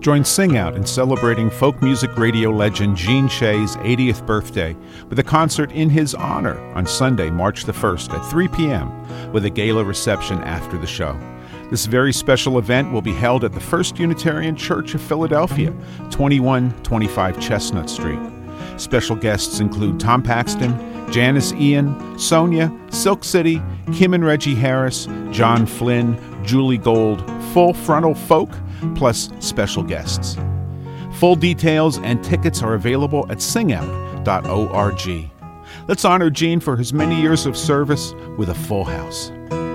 Join Sing Out in celebrating folk music radio legend Gene Shea's 80th birthday with a concert in his honor on Sunday, March the 1st at 3 p.m. with a gala reception after the show. This very special event will be held at the First Unitarian Church of Philadelphia, 2125 Chestnut Street. Special guests include Tom Paxton, Janice Ian, Sonia, Silk City, Kim and Reggie Harris, John Flynn, Julie Gold, Full Frontal Folk, plus special guests. Full details and tickets are available at singout.org. Let's honor Gene for his many years of service with a full house.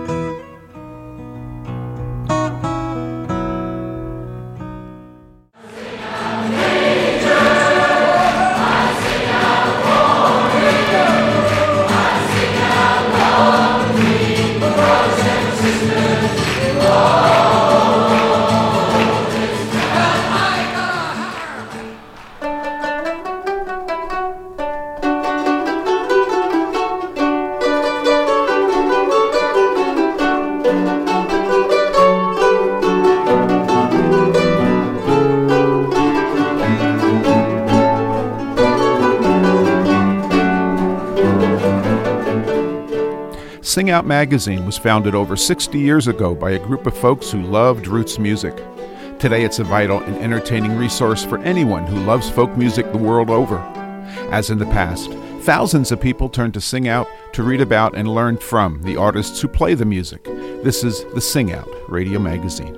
Sing Out magazine was founded over 60 years ago by a group of folks who loved roots music. Today it's a vital and entertaining resource for anyone who loves folk music the world over. As in the past, thousands of people turn to Sing Out to read about and learn from the artists who play the music. This is the Sing Out radio magazine.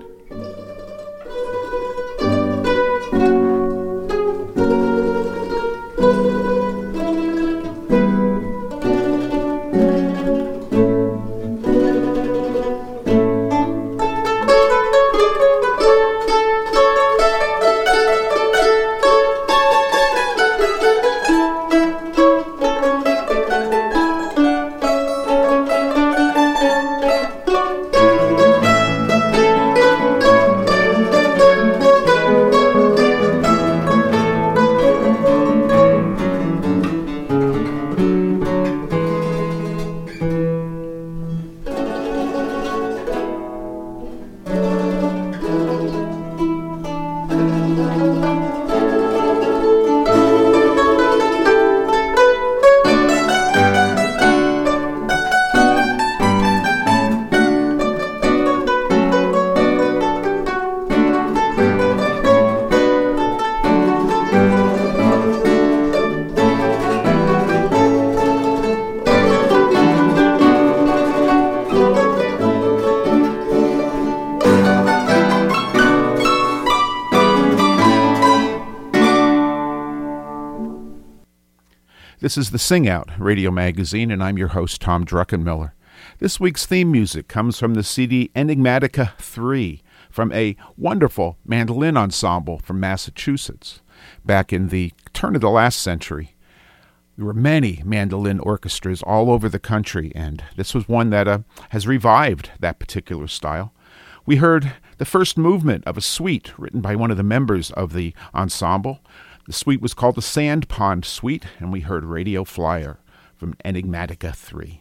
This is the Sing Out radio magazine, and I'm your host, Tom Druckenmiller. This week's theme music comes from the CD Enigmatica 3, from a wonderful mandolin ensemble from Massachusetts. Back in the turn of the last century, there were many mandolin orchestras all over the country, and this was one that has revived that particular style. We heard the first movement of a suite written by one of the members of the ensemble. The suite was called the Sand Pond Suite, and we heard Radio Flyer from Enigmatica 3.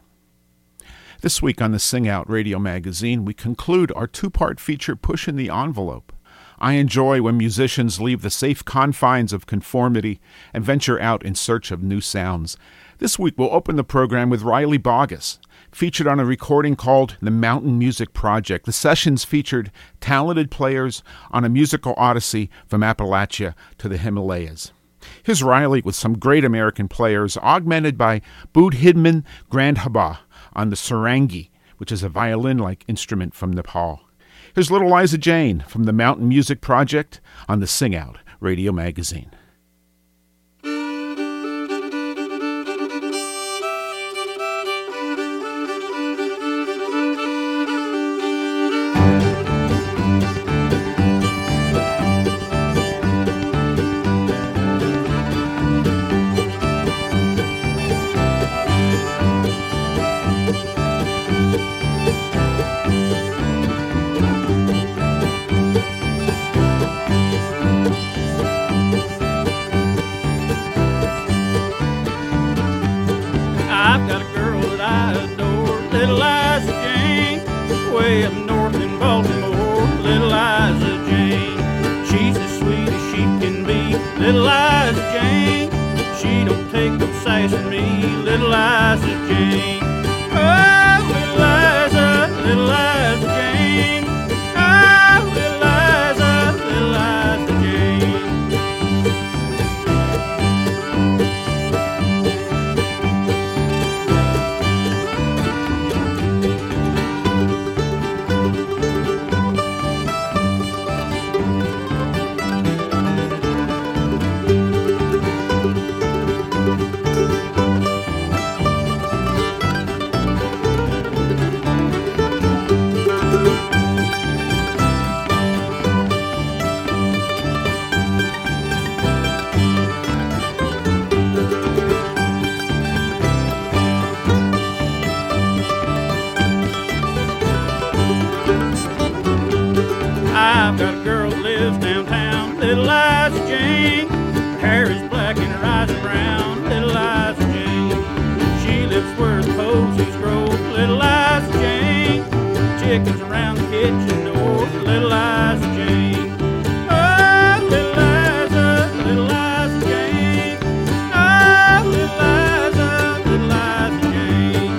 This week on the Sing Out radio magazine, we conclude our two-part feature, Pushing the Envelope. I enjoy when musicians leave the safe confines of conformity and venture out in search of new sounds. This week we'll open the program with Riley Boggess, featured on a recording called The Mountain Music Project. The sessions featured talented players on a musical odyssey from Appalachia to the Himalayas. Here's Riley with some great American players, augmented by Boud Hidman Grandhaba on the sarangi, which is a violin-like instrument from Nepal. Here's Little Liza Jane from the Mountain Music Project on the Sing Out radio magazine. Way up north in Baltimore, Little Liza Jane. She's the sweetest little Liza Jane. She don't take no sass from me, little Liza Jane. Oh, little Liza Jane. Oh, little Liza Jane. I've got a girl that lives downtown, little Liza Jane. Her hair is black and her eyes are brown, little Liza Jane. She lives where the posies grow, little Liza Jane. Chickens around the kitchen door, little Liza Jane. Oh, little Liza Jane. Oh, little Liza Jane.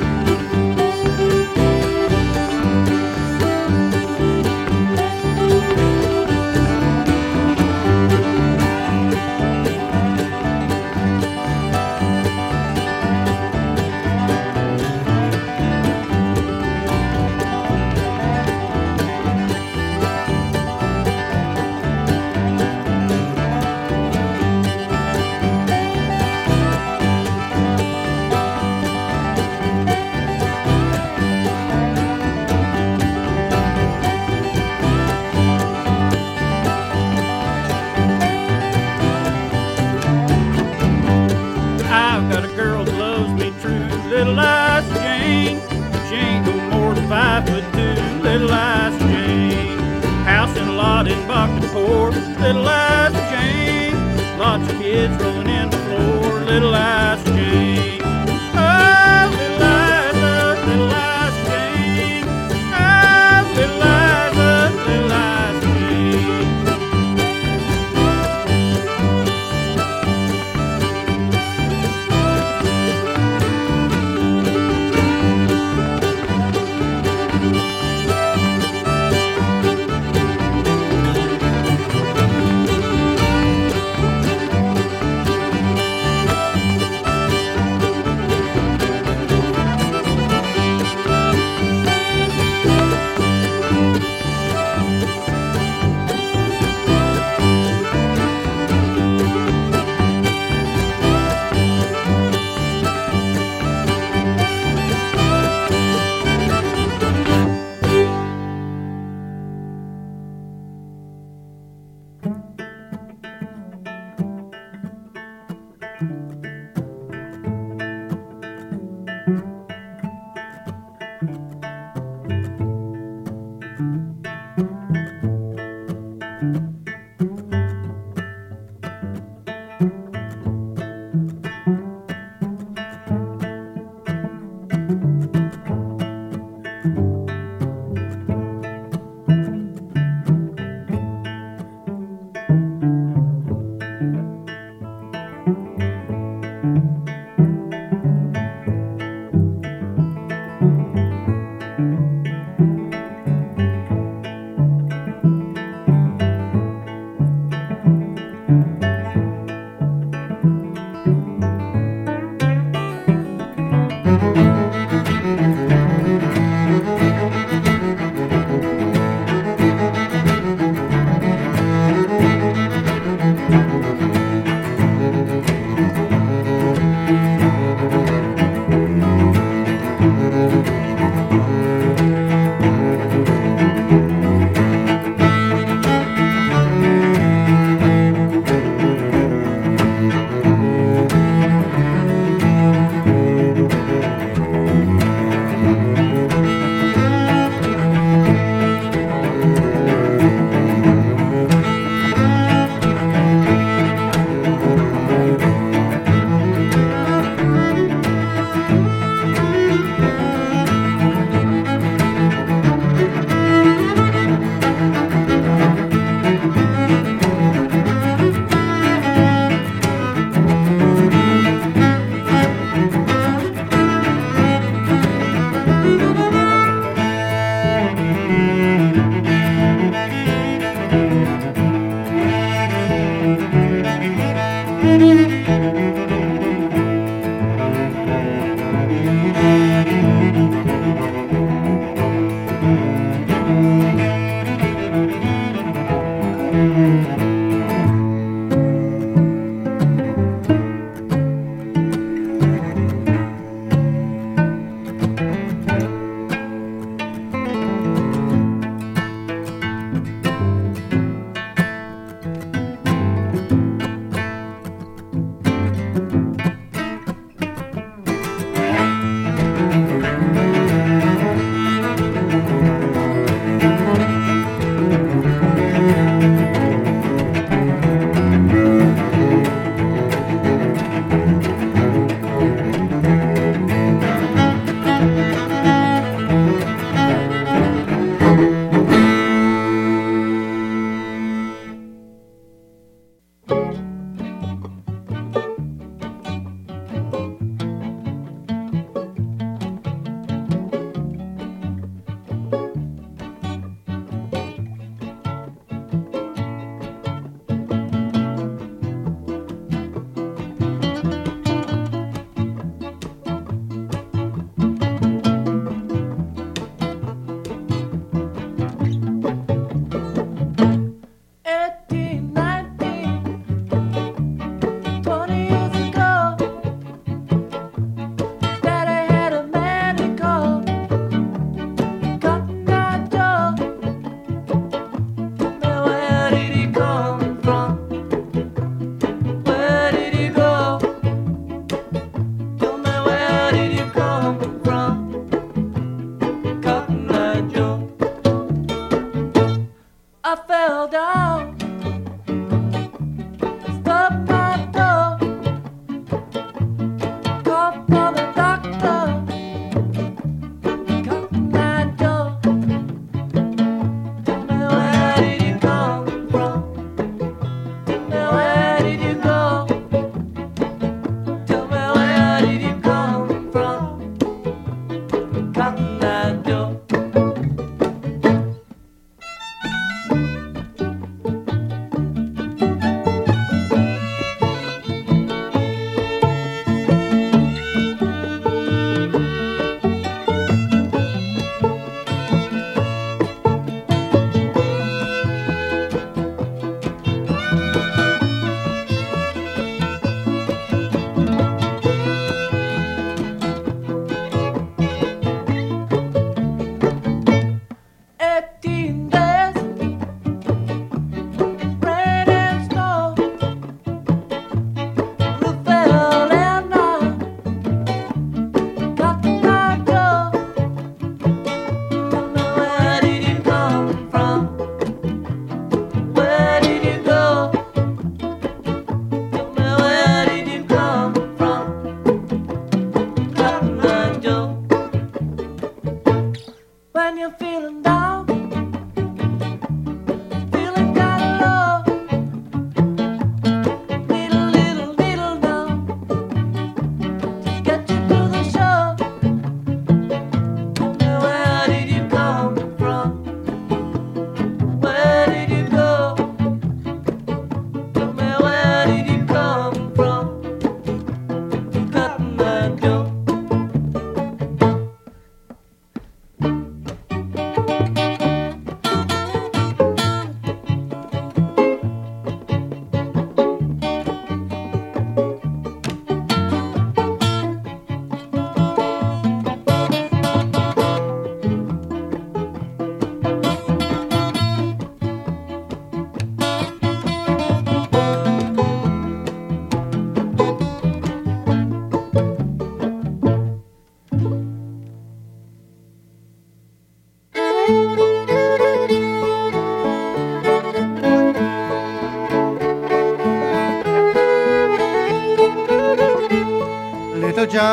I've got a girl that loves me true, little Liza Jane. She ain't no more than 5'2", little Liza Jane. House and a lot in Bucknaport, little Liza Jane. Lots of kids rolling in the floor, little Liza Jane. Oh, little Liza Jane. Oh, little Liza Jane.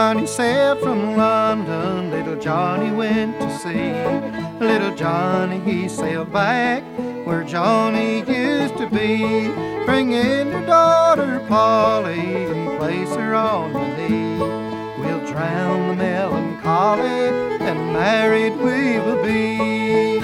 Johnny sailed from London, little Johnny went to sea. Little Johnny, he sailed back where Johnny used to be. Bring in your daughter Polly and place her on my knee. We'll drown the melancholy and married we will be.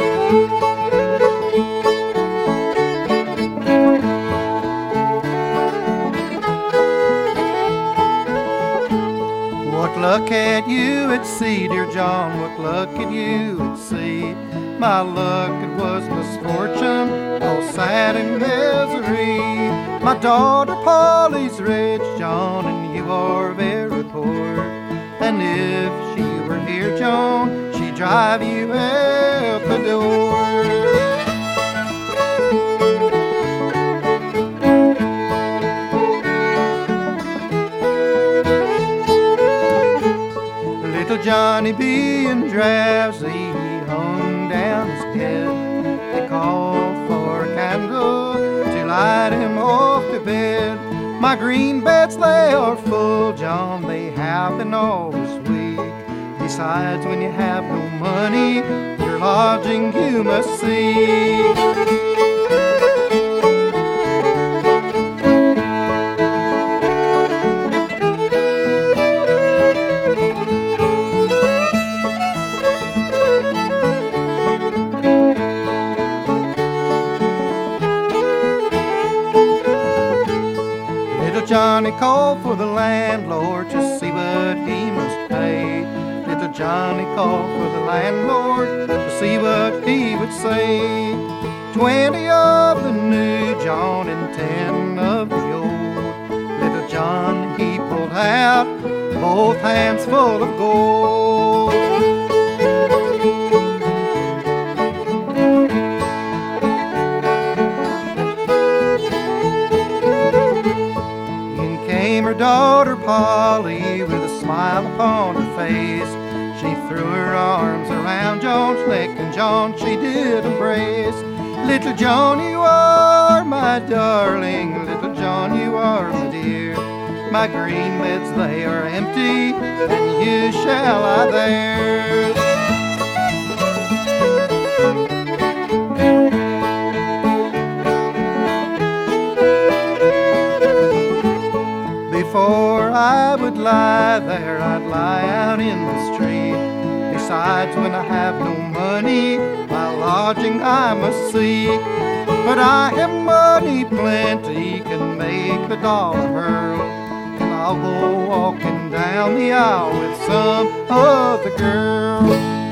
What luck had you at sea, dear John? What luck had you at sea? My luck, it was misfortune, all sad and misery. My daughter Polly's rich, John, and you are very poor. And if she were here, John, she'd drive you out the door. Little Johnny being drowsy, he hung down his head. They called for a candle to light him off to bed. My green beds, they are full, John, they have been all this week. Besides, when you have no money, your lodging you must seek. Johnny called for the landlord to see what he must pay. Little Johnny called for the landlord to see what he would say. 20 of the new, John, and 10 of the old. Little John, he pulled out both hands full of gold. Her daughter Polly with a smile upon her face. She threw her arms around John's neck and John she did embrace. Little John, you are my darling, little John, you are my dear. My green beds, they are empty, and you shall lie there. Before I would lie there, I'd lie out in the street. Besides, when I have no money, my lodging I must seek. But I have money plenty, can make the dollar hurl, and I'll go walking down the aisle with some other girl.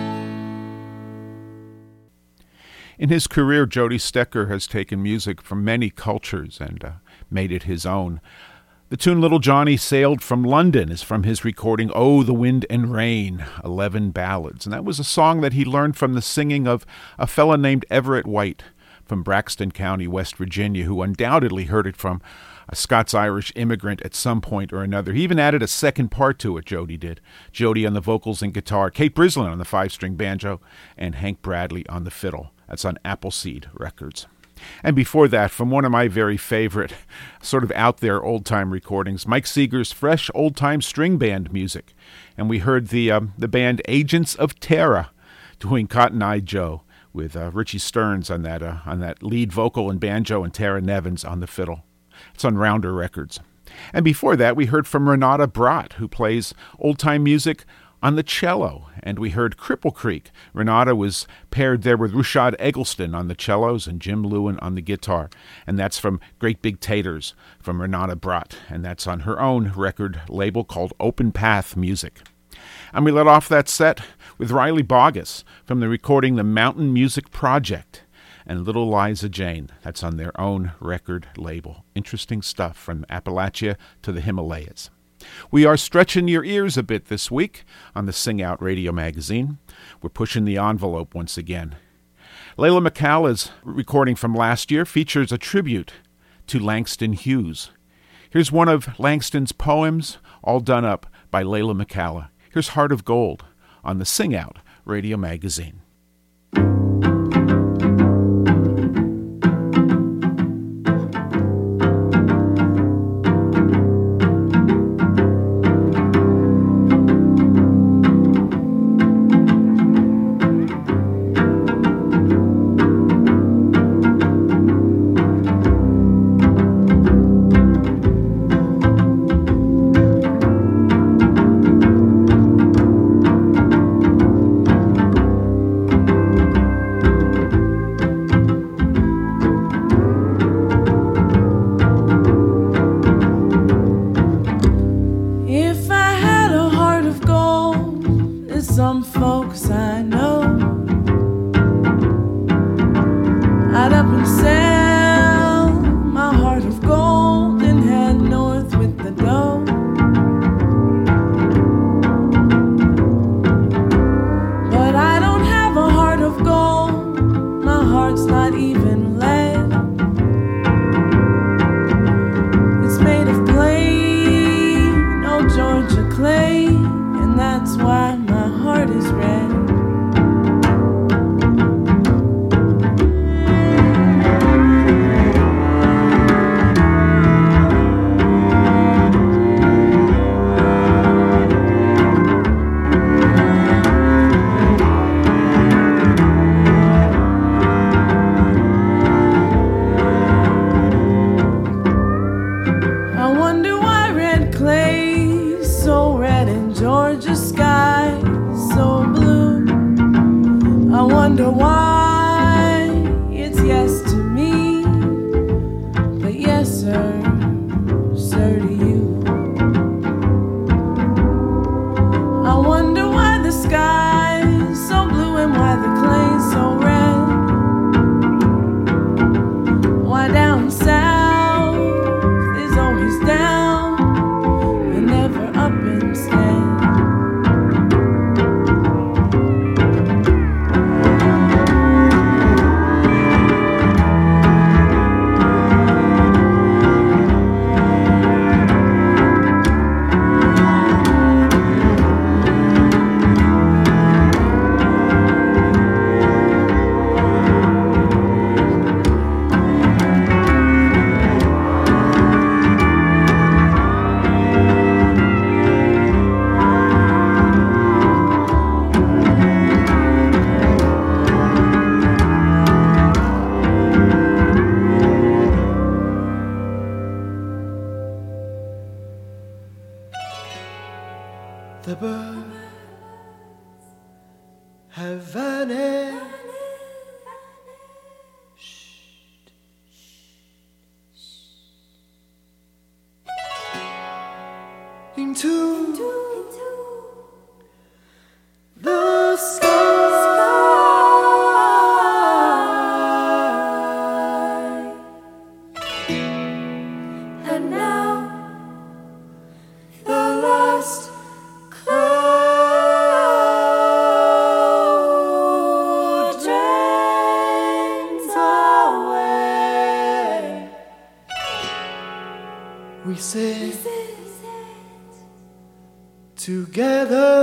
In his career, Jody Stecker has taken music from many cultures and made it his own. The tune Little Johnny Sailed from London is from his recording Oh, the Wind and Rain, 11 Ballads. And that was a song that he learned from the singing of a fella named Everett White from Braxton County, West Virginia, who undoubtedly heard it from a Scots-Irish immigrant at some point or another. He even added a second part to it, Jody did. Jody on the vocals and guitar, Kate Brislin on the 5-string banjo, and Hank Bradley on the fiddle. That's on Appleseed Records. And before that, from one of my very favorite sort of out-there old-time recordings, Mike Seeger's fresh old-time string band music. And we heard the band Agents of Terra doing Cotton Eye Joe with Richie Stearns on that lead vocal and banjo and Tara Nevins on the fiddle. It's on Rounder Records. And before that, we heard from Renata Brat, who plays old-time music on the cello, and we heard Cripple Creek. Renata was paired there with Rushad Eggleston on the cellos and Jim Lewin on the guitar, and that's from Great Big Taters from Renata Brat, and that's on her own record label called Open Path Music. And we let off that set with Riley Boggess from the recording The Mountain Music Project and Little Liza Jane. That's on their own record label. Interesting stuff from Appalachia to the Himalayas. We are stretching your ears a bit this week on the Sing Out Radio Magazine. We're pushing the envelope once again. Layla McCall's recording from last year features a tribute to Langston Hughes. Here's one of Langston's poems, all done up by Layla McCalla. Here's Heart of Gold on the Sing Out Radio Magazine. Tied up and sail my heart of gold and head north with the dough. But I don't have a heart of gold, my heart's not even lead. It's made of plain old Georgia clay, and that's why my heart is red. Wonder why it's yes to me, but yes sir, sir to you. I wonder why the sky's so blue and why the clay's so red. Why down south is always down and never up instead. The birds have vanished into the sky, and now the last cloud drains away. We sit together,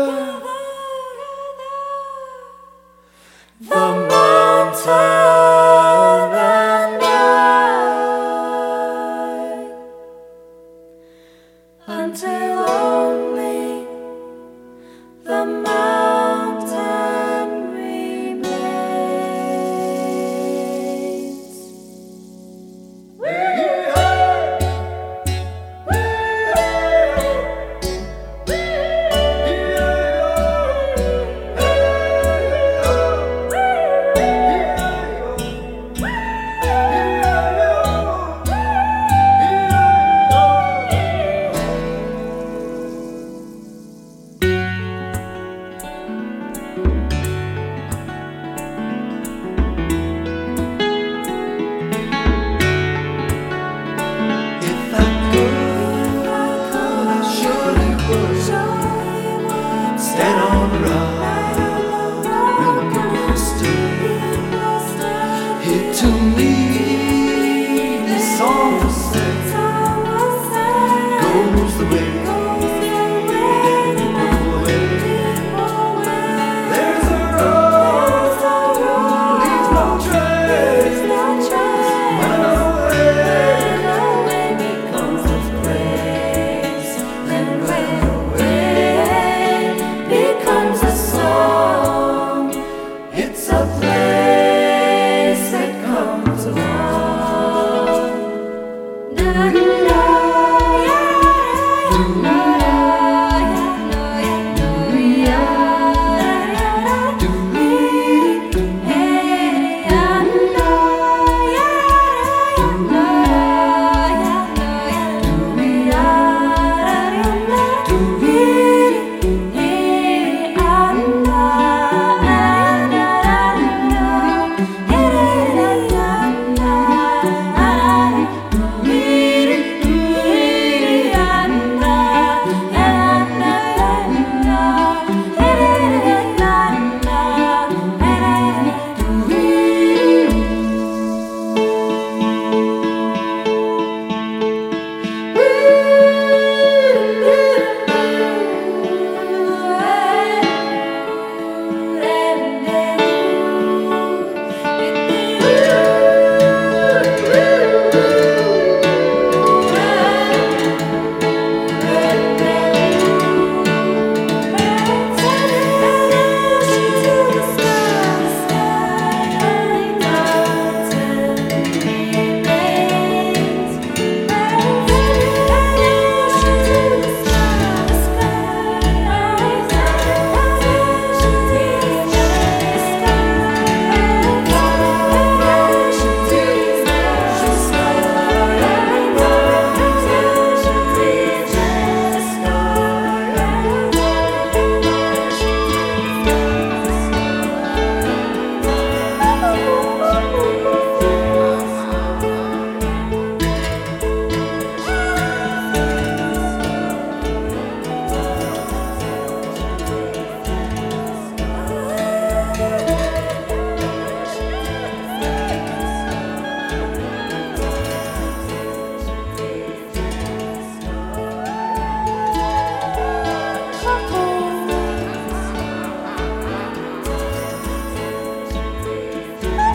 the mountain and I, until only the mountain remains. Stand on the rock, and people still here to me. This song will sing, goes the way, there's a road, leaves no trace, when away becomes this place, and when becomes a song. It's a place that comes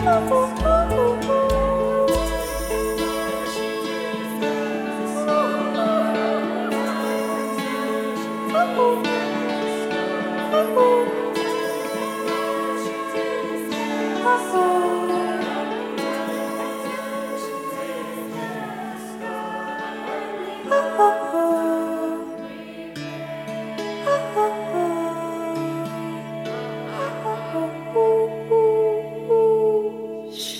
Shh.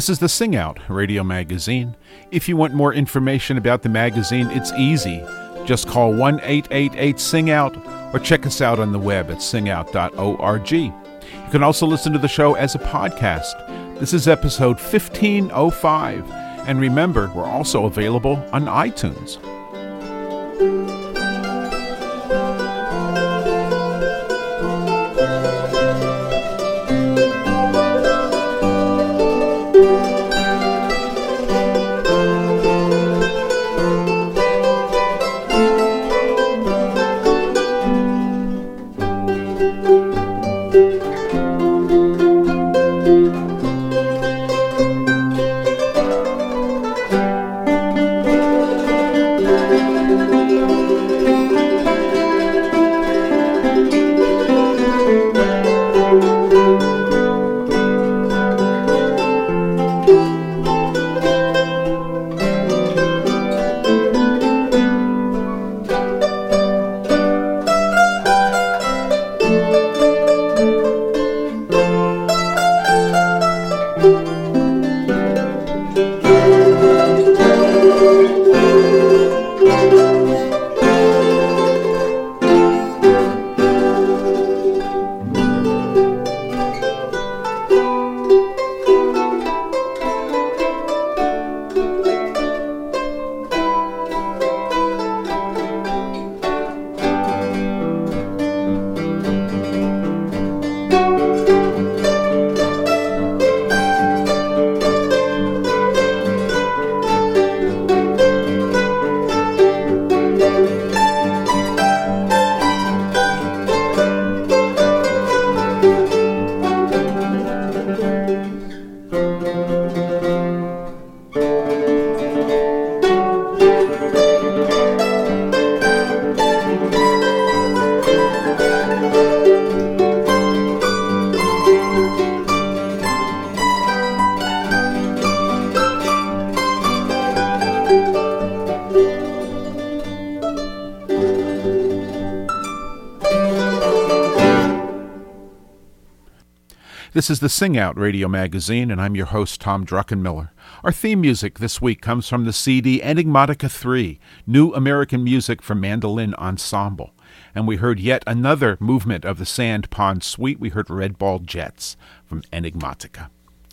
This is the Sing Out radio magazine. If you want more information about the magazine, it's easy. Just call 1-888-SING-OUT or check us out on the web at singout.org. You can also listen to the show as a podcast. This is episode 1505. And remember, we're also available on iTunes. This is the Sing Out radio magazine, and I'm your host, Tom Druckenmiller. Our theme music this week comes from the CD Enigmatica 3, New American Music for Mandolin Ensemble. And we heard yet another movement of the Sand Pond Suite. We heard Red Ball Jets from Enigmatica.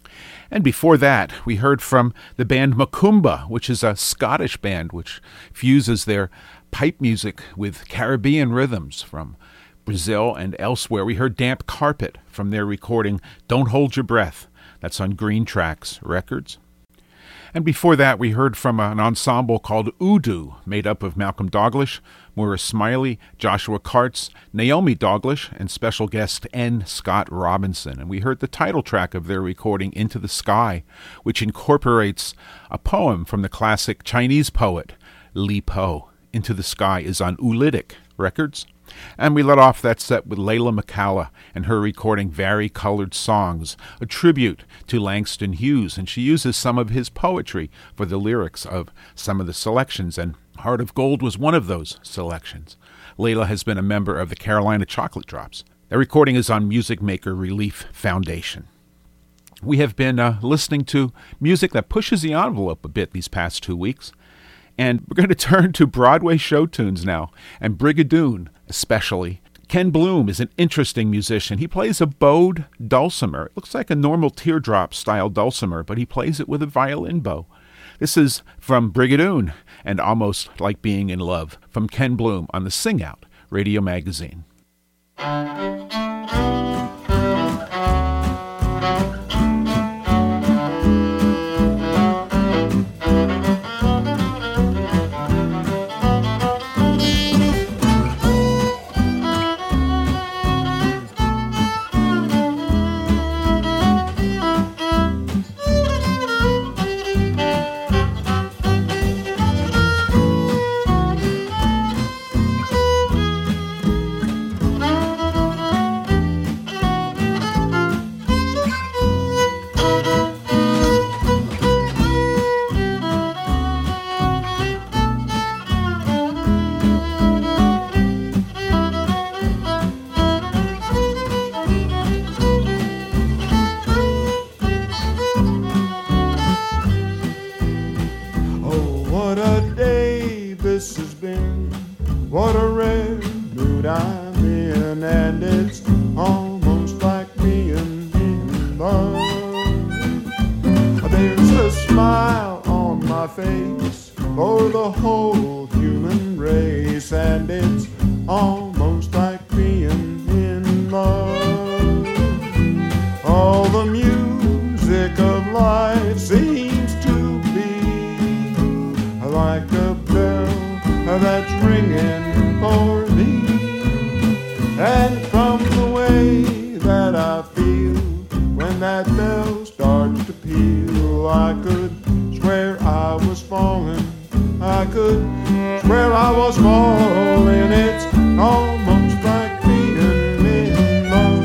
And before that, we heard from the band Macumba, which is a Scottish band which fuses their pipe music with Caribbean rhythms from Brazil and elsewhere. We heard Damp Carpet from their recording Don't Hold Your Breath. That's on Green Tracks Records. And before that, we heard from an ensemble called Udu, made up of Malcolm Douglas, Maura Smiley, Joshua Kartz, Naomi Douglas, and special guest N. Scott Robinson. And we heard the title track of their recording Into the Sky, which incorporates a poem from the classic Chinese poet Li Po. Into the Sky is on Ulitic Records. And we let off that set with Layla McCalla and her recording Vari-Colored Songs, a tribute to Langston Hughes, and she uses some of his poetry for the lyrics of some of the selections, and Heart of Gold was one of those selections. Layla has been a member of the Carolina Chocolate Drops. Their recording is on Music Maker Relief Foundation. We have been listening to music that pushes the envelope a bit these past 2 weeks. And we're going to turn to Broadway show tunes now, and Brigadoon especially. Ken Bloom is an interesting musician. He plays a bowed dulcimer. It looks like a normal teardrop-style dulcimer, but he plays it with a violin bow. This is from Brigadoon and Almost Like Being in Love from Ken Bloom on the Sing Out radio magazine. What a rare mood I'm in, and it's almost like being in love. There's a smile on my face for the whole human race, and it's almost like being in love. All the music of life seems to be like a bell that's ringing for me, and from the way that I feel when that bell starts to peal, I could swear I was falling. I could swear I was falling. It's almost like being in love.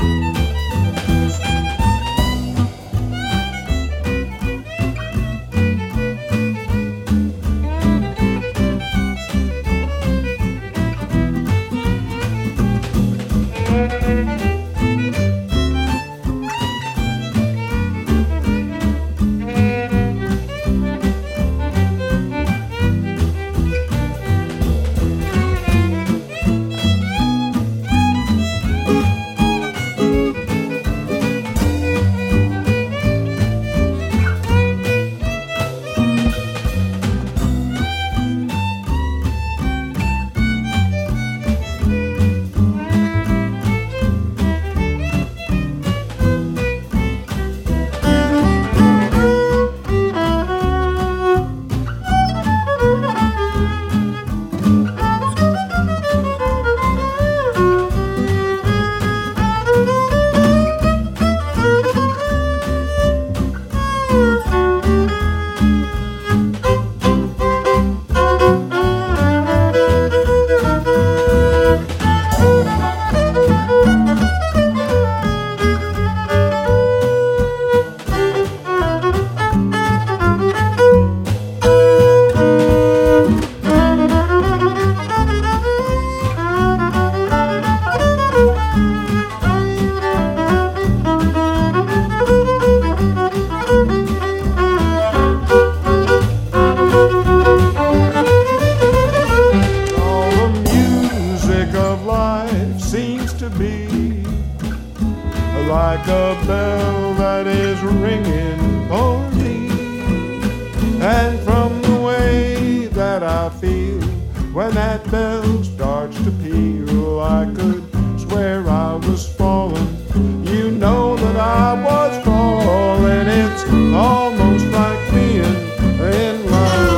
Like a bell that is ringing for me, and from the way that I feel when that bell starts to peal, I could swear I was falling. You know that I was falling. It's almost like being in love.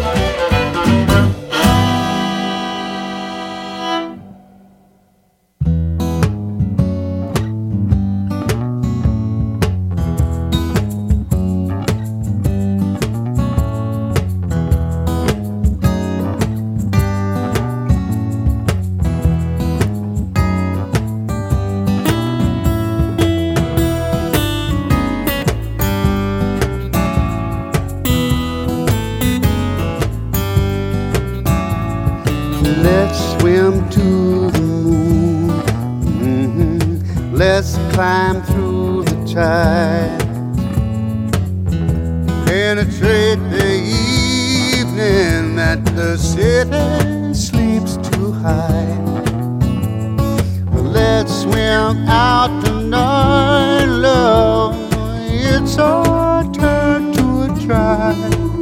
Let's swim to the moon. Let's climb through the tide. Penetrate the evening that the city sleeps too high. Let's swim out tonight, love. It's our turn to try.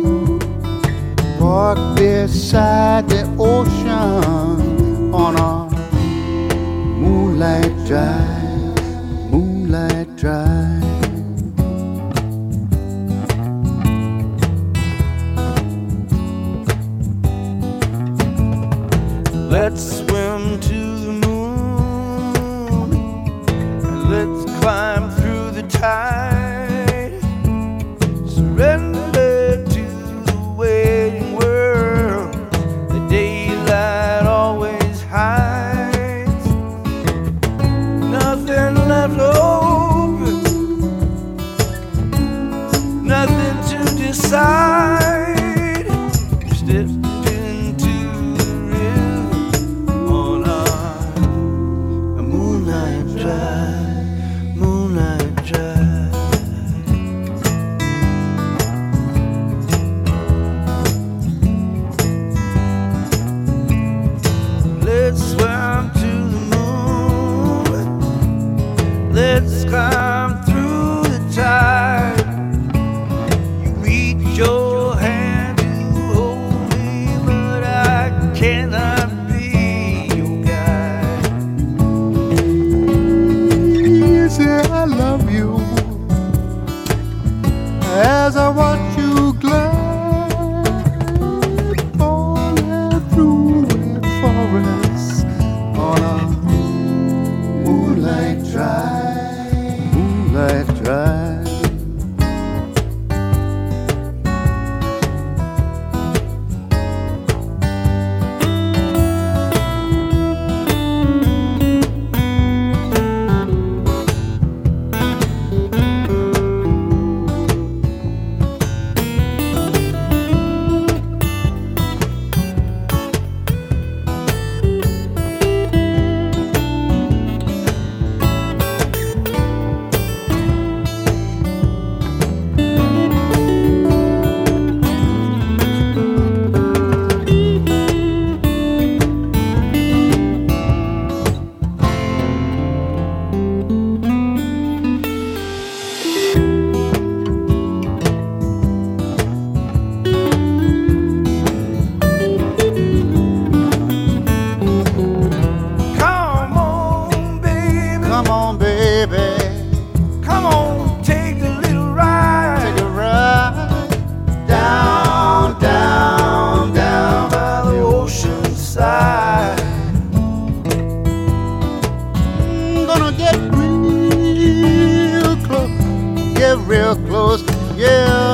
Walk beside the ocean on our moonlight drive, moonlight drive. Let's swim to the moon, and let's climb through the tide. Surrender to the waiting world. The daylight always hides. Nothing left open, nothing to decide. Step into the river on our moonlight drive, moonlight drive.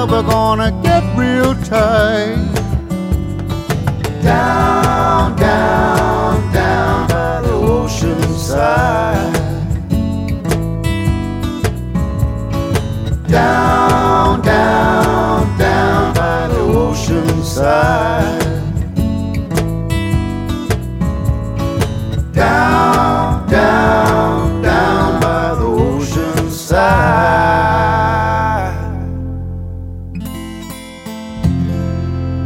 we're gonna get real tight. Down, down, down by the ocean side. Down, down, down by the ocean side. Down, down, down by the ocean side.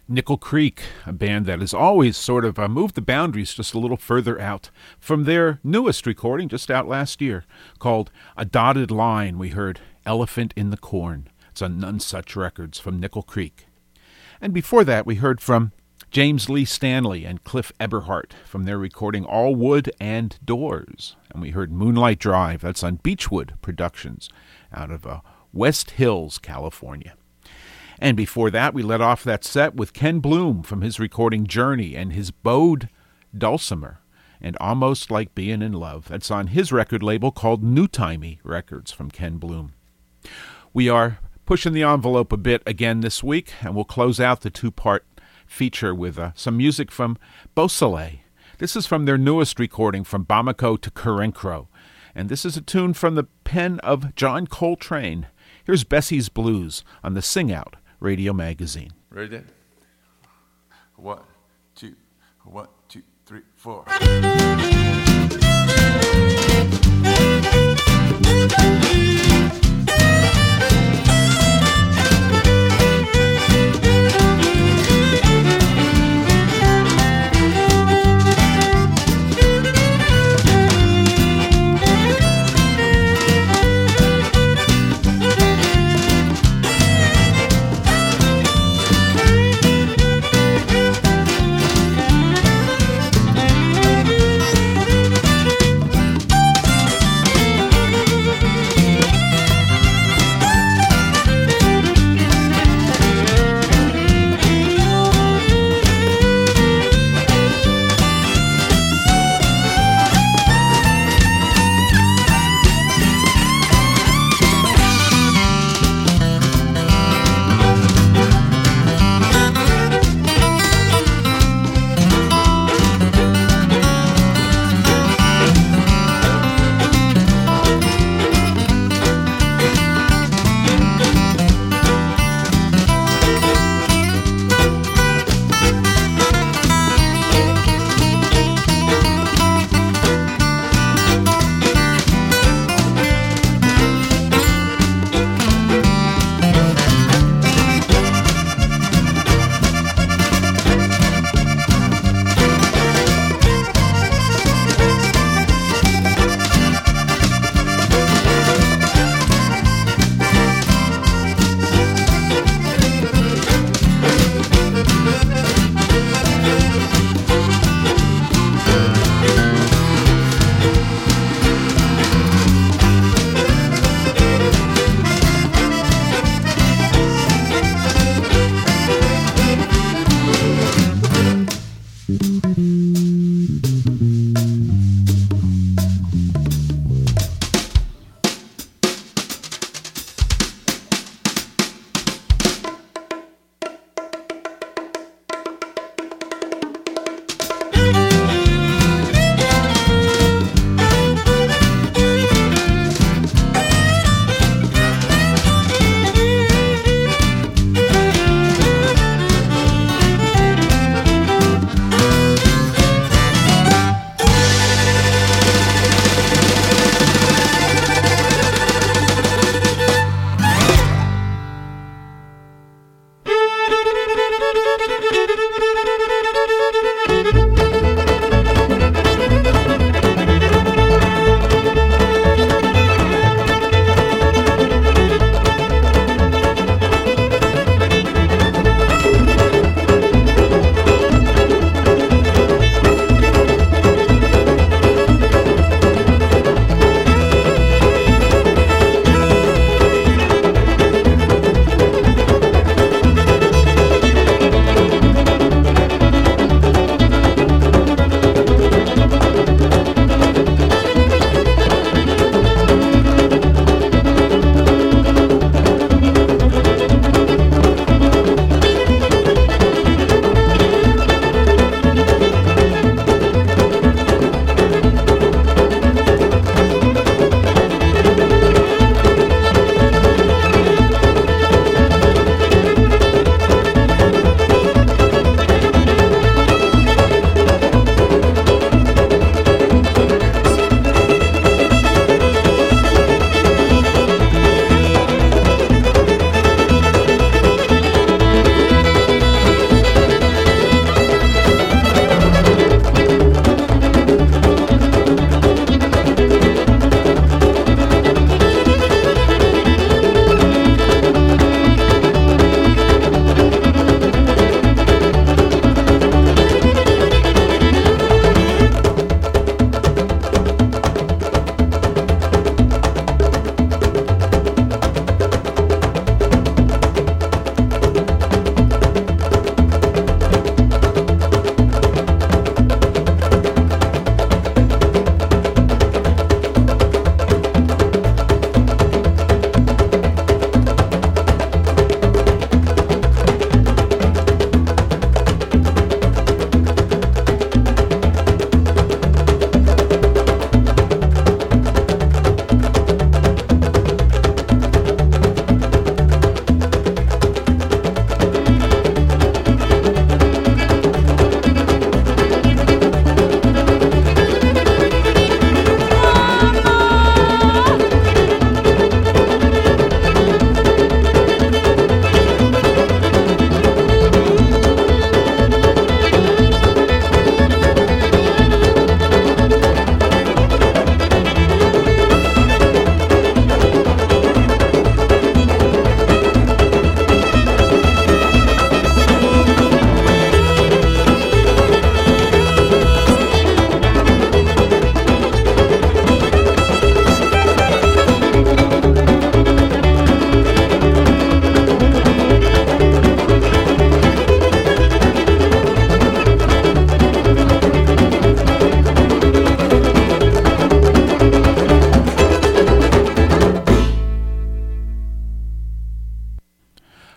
Nickel Creek, a band that has always sort of moved the boundaries just a little further out. From their newest recording, just out last year, called A Dotted Line, we heard Elephant in the Corn. It's on None Such Records from Nickel Creek. And before that, we heard from James Lee Stanley and Cliff Eberhardt from their recording All Wood and Doors. And we heard Moonlight Drive, that's on Beechwood Productions, out of West Hills, California. And before that, we let off that set with Ken Bloom from his recording Journey and his bowed dulcimer and Almost Like Being in Love. That's on his record label called New Timey Records from Ken Bloom. We are pushing the envelope a bit again this week, and we'll close out the two-part feature with some music from Beausoleil. This is from their newest recording, From Bamako to Carencro, and this is a tune from the pen of John Coltrane. Here's Bessie's Blues on the Sing Out Radio Magazine. Ready, Dad? 1, 2, 1, 2, 3, 4.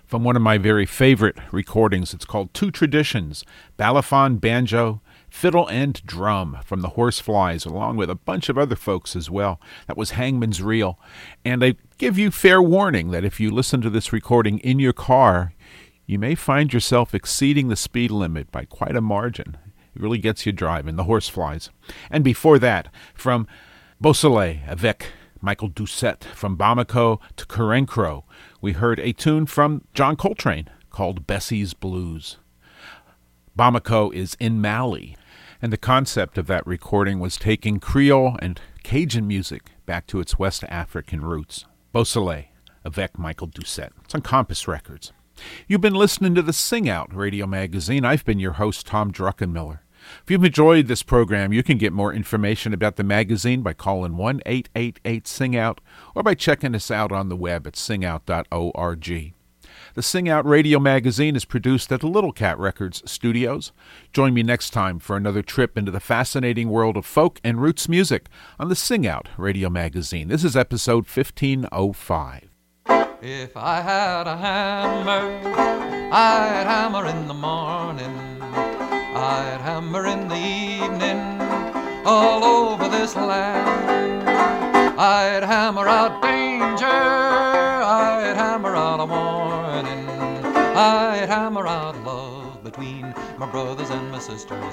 from one of my very favorite recordings. It's called Two Traditions, Balafon Banjo, Fiddle and Drum from the Horseflies, along with a bunch of other folks as well. That was Hangman's Reel. And I give you fair warning that if you listen to this recording in your car, you may find yourself exceeding the speed limit by quite a margin. It really gets you driving, the Horseflies. And before that, from Beausoleil avec Michael Doucette, from Bamako to Carencro, we heard a tune from John Coltrane called Bessie's Blues. Bamako is in Mali, and the concept of that recording was taking Creole and Cajun music back to its West African roots. Beausoleil avec Michael Doucette. It's on Compass Records. You've been listening to the Sing Out Radio Magazine. I've been your host, Tom Druckenmiller. If you've enjoyed this program, you can get more information about the magazine by calling 1-888-SING-OUT or by checking us out on the web at singout.org. The Sing Out Radio Magazine is produced at the Little Cat Records studios. Join me next time for another trip into the fascinating world of folk and roots music on the Sing Out Radio Magazine. This is episode 1505. If I had a hammer, I'd hammer in the morning, I'd hammer in the evening, all over this land. I'd hammer out danger, I'd hammer out a warning, I'd hammer out love between my brothers and my sisters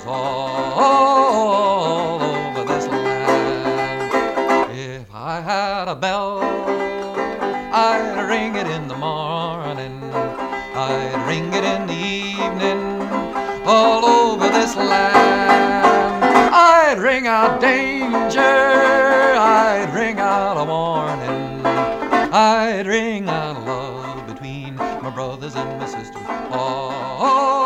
all over this land. If I had a bell, I'd ring it in the morning, I'd ring it in the evening, all over this land. I'd ring out danger, I'd ring out a warning, I'd ring out love between my brothers and my sisters. Oh,